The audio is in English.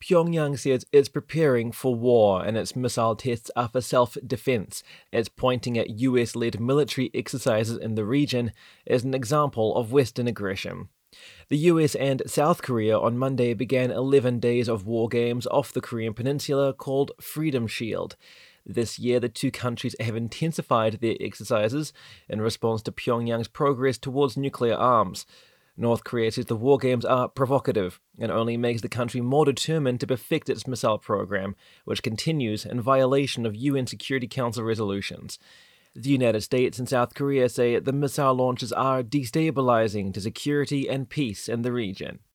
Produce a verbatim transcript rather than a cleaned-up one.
Pyongyang says it's preparing for war and its missile tests are for self-defense. It's pointing at U S-led military exercises in the region as an example of Western aggression. The U S and South Korea on Monday began eleven days of war games off the Korean peninsula called Freedom Shield. This year, the two countries have intensified their exercises in response to Pyongyang's progress towards nuclear arms. North Korea says the war games are provocative and only makes the country more determined to perfect its missile program, which continues in violation of U N Security Council resolutions. The United States and South Korea say the missile launches are destabilizing to security and peace in the region.